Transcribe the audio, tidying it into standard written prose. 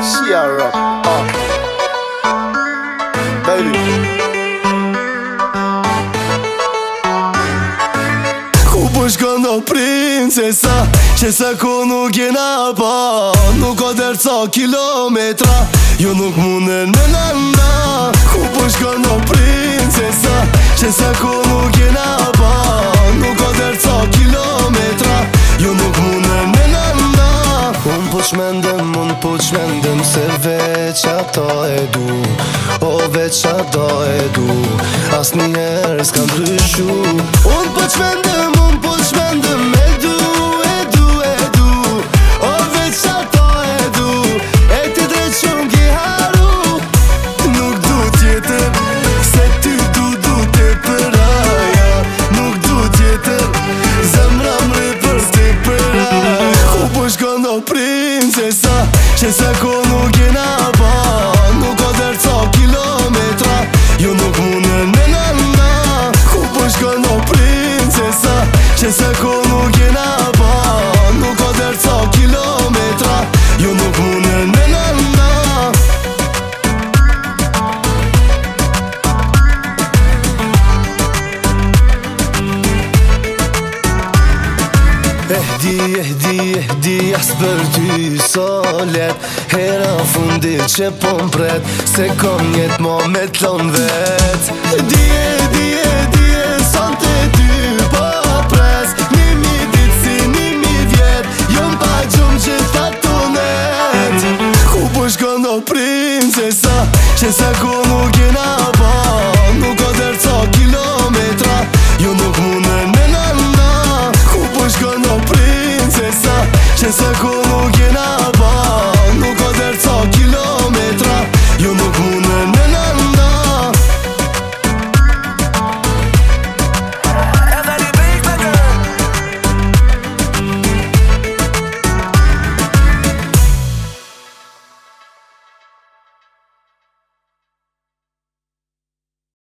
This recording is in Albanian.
Cheer up, baby. Ku po shkon o princesa, që se ku nuk jena pa. Nuk o derca kilometra, ju nuk munden me nanda. Ku po shkon o princesa, që se ku nuk jena pa. Nuk o derca kilometra, ju nuk munden me nanda. Unë po qmendem se veç ata e du. O veç ata e du, as njerë s'kan ndryshu. Unë po qmendem e du. O veç ata e du, e ti drejt shumë ki haru. Nuk du tjetër, se ty du te përaja. Nuk du tjetër, zemra mre për ti përaja. Ku po shkon o princesa, që se ku nuk jena pa. Nuk o derca kilometra, ju nuk munden me nanda. Ku po shkon o princesa, që se ku nuk jena pa. Nuk o derca kilometra, ju nuk munden me nanda. Ehdi, as për ty solet. Hera fundit që po m'pret, se kom jet mo me t'lon vet. Di, son të ty po pres. Nimi dit si nimi vjet, jo m'pa gjum që ta tunet. Ku po shkon o princesa, që se ku nuk jena pa. Nuk o derca kilometra, ju nuk munden me nanda. Ku po shkon o princesa, që se ku nuk jena